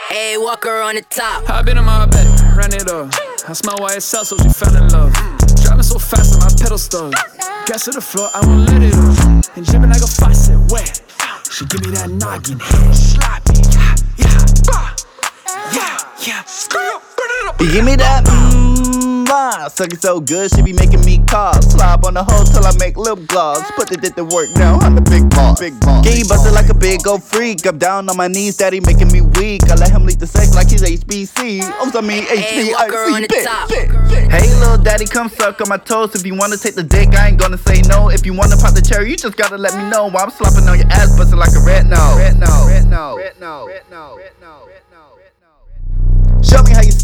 Hey, Walker on the top. I've been in my bed, ran it up. I smell YSL, so she fell in love. Driving so fast that my pedal stuck. Gas to the floor, I won't let it up. And dripping like a faucet, wet. She give me that noggin head. Sloppy, yeah. You give me that suck it so good, she be making me calls. Slob on the hoe till I make lip gloss. Put the dick to work now, I'm the big boss. Game busted like a big old freak. I'm down on my knees, daddy making me weak. I let him lead the sex like he's HBC. I mean Hey, Walker on the top. Hey little daddy, come suck on my toes. If you wanna take the dick, I ain't gonna say no. If you wanna pop the cherry, you just gotta let me know. While I'm slopping on your ass, busting like a red nose. Show me how you.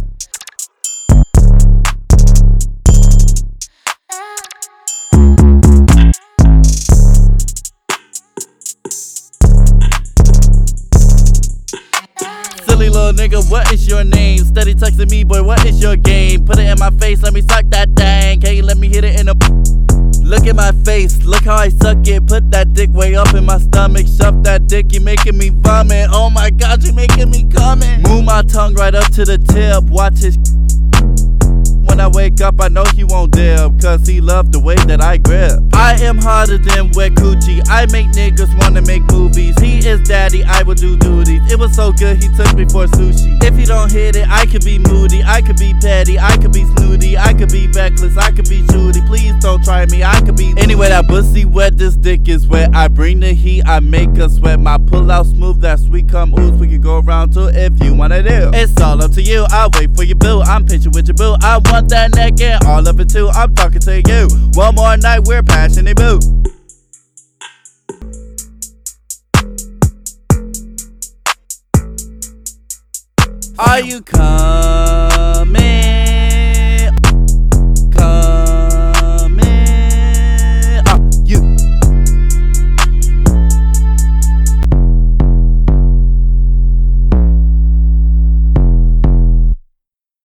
Silly little nigga, what is your name? Steady texting me, boy, what is your game? Put it in my face, let me suck that thing. Can you let me hit it in a... Look at my face, look how I suck it. Put that dick way up in my stomach. Shove that dick, you making me vomit. Oh my god, you making me coming. Move my tongue right up to the tip. Watch his... When I wake up, I know he won't dip, cause he loved the way that I grip. I am harder than wet coochie. I make niggas wanna make movies. He is daddy, I will do duties. It was so good, he took me for sushi. If you don't hit it, I could be moody, I could be petty, I could be snooty, I could be reckless, I could be shooty. Please don't try me, I could be moody. Anyway, that pussy wet, this dick is wet. I bring the heat, I make her sweat. My pull out smooth, that sweet come ooze. We can go around too if you wanna do. It's all up to you, I'll wait for your boo. I'm patient with your boo, I want that neck and all of it too. I'm talking to you. One more night, we're passionate boo. Are you coming?